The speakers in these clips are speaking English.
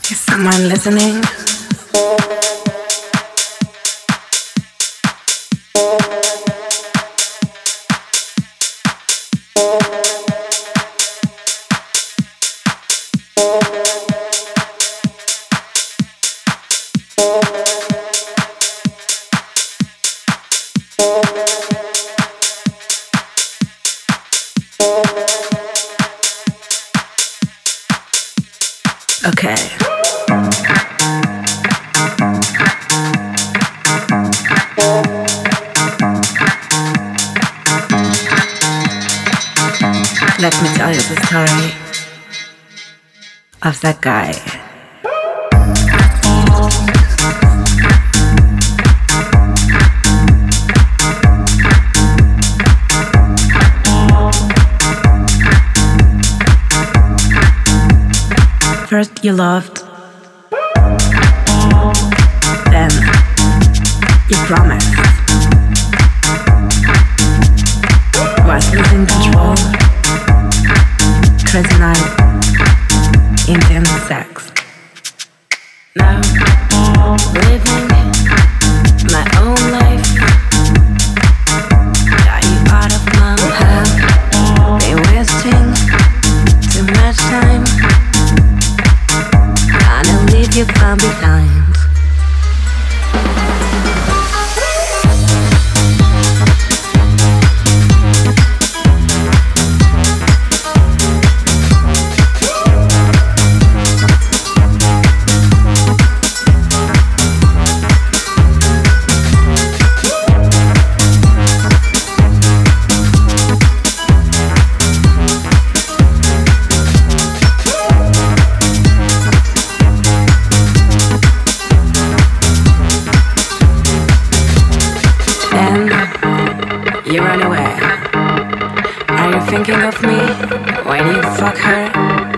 Is someone listening? Okay. Let me tell you the story of that guy. First you loved, then you promised. Was losing control, crazy night, intense sex. Now, living my own life. Got you out of my head. Been wasting too much time. Gonna leave you far behind. You run away. Are you thinking of me when you fuck her?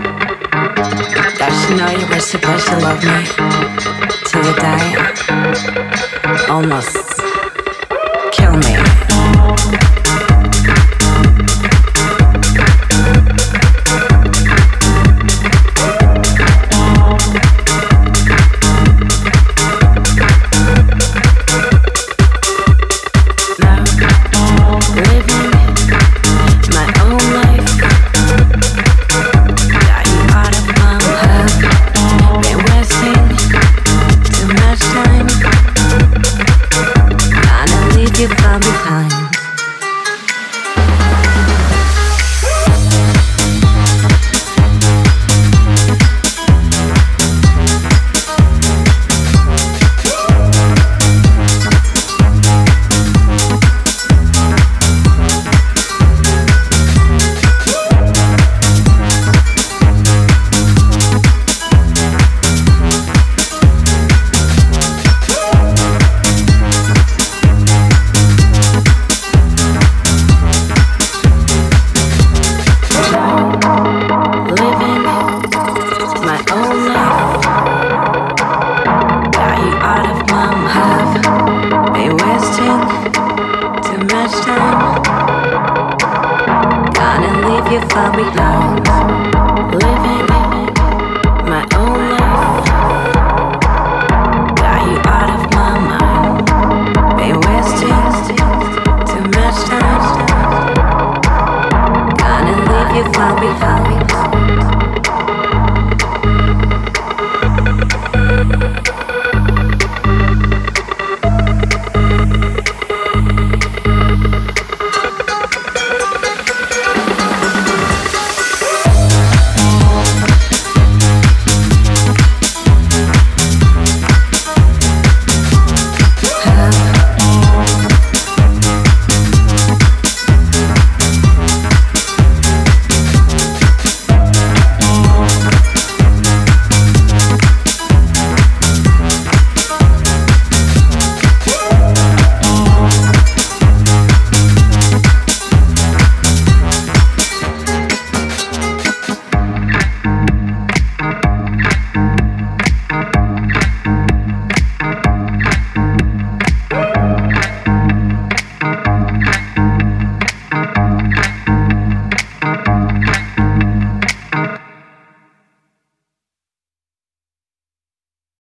Does she know you were supposed to love me till you die? Almost kill me. Far behind.